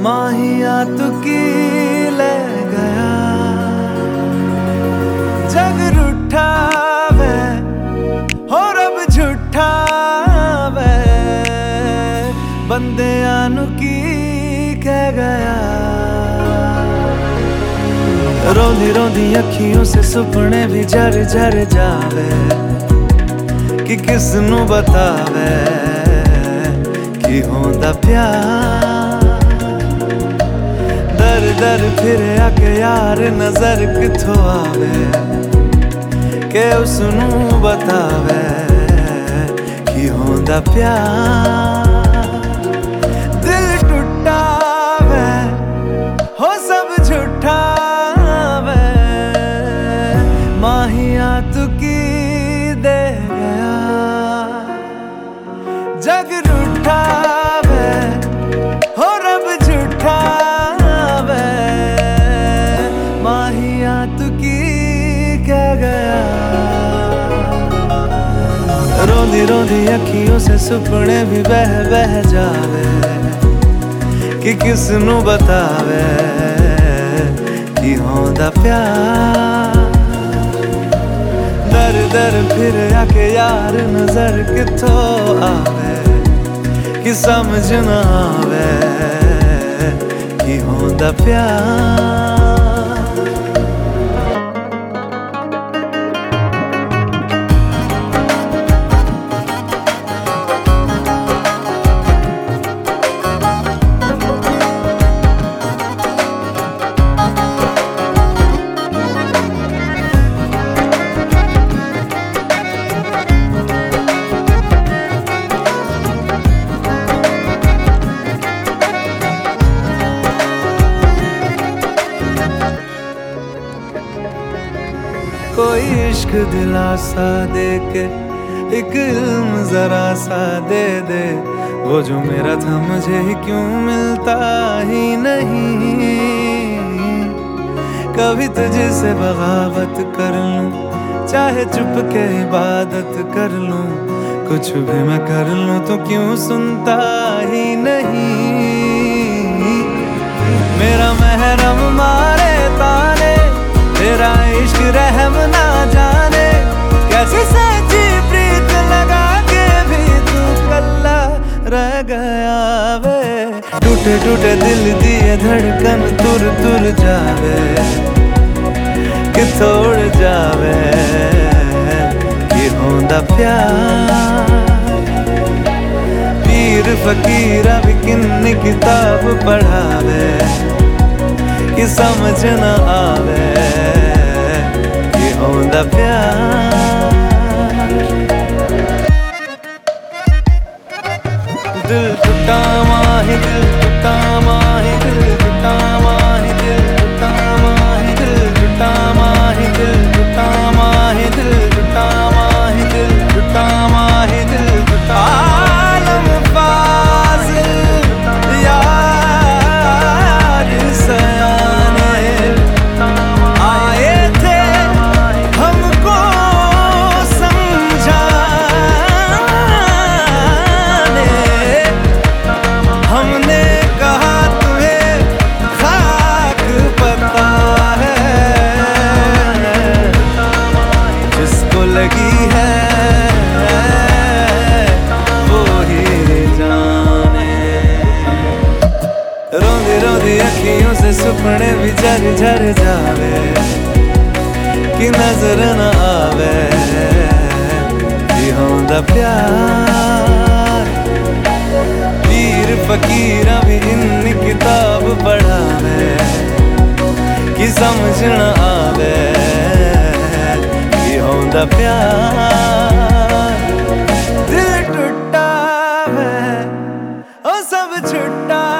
माहिया तू की ले गया, जग रूठा वे हो रब झूठा वे, बंदियां नू की कह गया। रोंदी रोंदी अखियों से सुपने भी झर झर जावे, कि किस नू बतावे कि होंदा प्यार। दर दर फिर आके यार नजर किथों आवे, के उसनू बतावे कि होंदा प्यार। दिल टूटा वे हो सब झूठा वे, माहिया तू की दे गया, जग रूठा वे हो रब झूठा वे, माहिया तू की कह गया। रोंदी रोंदी अखियों से सुपने भी बह बह जावे, कि किस नू बतावे कि होंदा प्यार। दर दर फिर आके यार नजर किथों आवे, कि समझ ना आवे कि होंदा प्यार। कोई इश्क दिलासा दे के एक इल्म जरा सा दे दे, वो जो मेरा था मुझे ही क्यों मिलता ही नहीं। कभी तुझसे बगावत कर लूं, चाहे चुप के इबादत कर लूं, कुछ भी मैं कर लूं तो क्यों सुनता ही नहीं। मेरा महरम मारे ताने, तेरा इश्क रहम ना जाने, कैसे सच्ची प्रीत लगा के भी तू कल्ला रह गया वे। टूटे टूटे दिल दिए धड़कन तुर तुर जावे, कि तोड़ जावे कि होंदा प्यार। पीर फकीरा भी किन्नी किताब पढ़ावे, कि समझ न आवे कि होंदा प्यार। दिल टूटा माही, दिल टूटा माही, दिल टूटा माही, दिल टूटा माही, दिल टूटा माही, दिल टूटा माही, दिल टूटा माही, दिल टूटा माही, दिल टूटा। आलम फाजिल यार सयाने आए थे हमको समझाने, हमने कहा तुम्हें खाक पता है, जिसको लगी है वो ही जाने। रोंदी रोंदी अखियों से सुपने भी झर झर जावे, कि नजर न आवे कि होंदा प्यार। पीर फकीरा भी इन्नी किताब पढ़ावे, कि समझ न आवे कि होंदा प्यार। दिल टूटा वे ओ सब छुट्टा